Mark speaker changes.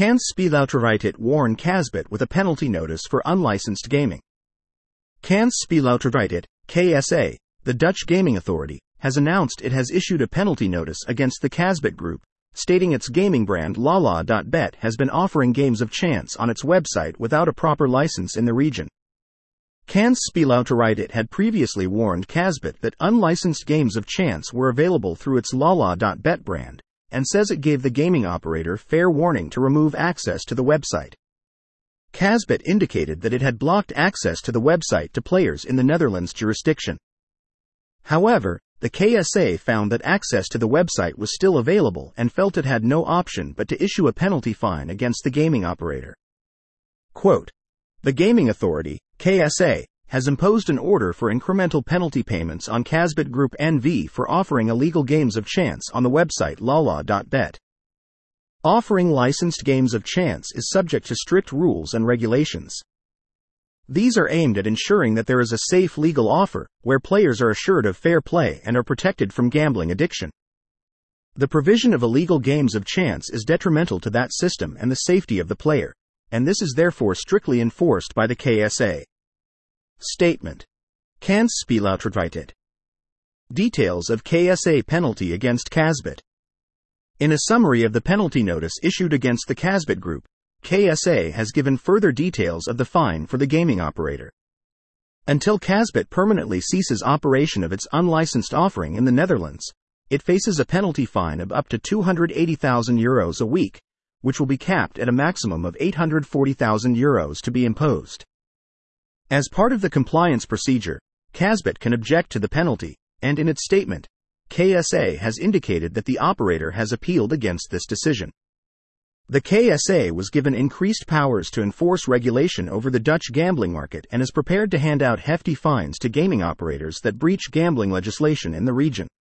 Speaker 1: Kan Spelautoriteit warn Kasbit with a penalty notice for unlicensed gaming. Kan Spelautoriteit, KSA, the Dutch gaming authority, has announced it has issued a penalty notice against the Kasbit Group, stating its gaming brand Lala.bet has been offering games of chance on its website without a proper license in the region. Kan Spelautoriteit had previously warned Kasbit that unlicensed games of chance were available through its Lala.bet brand, and says it gave the gaming operator fair warning to remove access to the website. Kasbit indicated that it had blocked access to the website to players in the Netherlands jurisdiction. However, the KSA found that access to the website was still available and felt it had no option but to issue a penalty fine against the gaming operator. Quote, "The gaming authority, KSA, has imposed an order for incremental penalty payments on Kasbit Group NV for offering illegal games of chance on the website Lala.bet. Offering licensed games of chance is subject to strict rules and regulations. These are aimed at ensuring that there is a safe legal offer, where players are assured of fair play and are protected from gambling addiction. The provision of illegal games of chance is detrimental to that system and the safety of the player, and this is therefore strictly enforced by the KSA." Statement. Kan Spelautoriteit. Details of KSA penalty against Kasbit. In a summary of the penalty notice issued against the Kasbit Group, KSA has given further details of the fine for the gaming operator. Until Kasbit permanently ceases operation of its unlicensed offering in the Netherlands, it faces a penalty fine of up to €280,000 a week, which will be capped at a maximum of €840,000 to be imposed. As part of the compliance procedure, Kasbit can object to the penalty, and in its statement, KSA has indicated that the operator has appealed against this decision. The KSA was given increased powers to enforce regulation over the Dutch gambling market and is prepared to hand out hefty fines to gaming operators that breach gambling legislation in the region.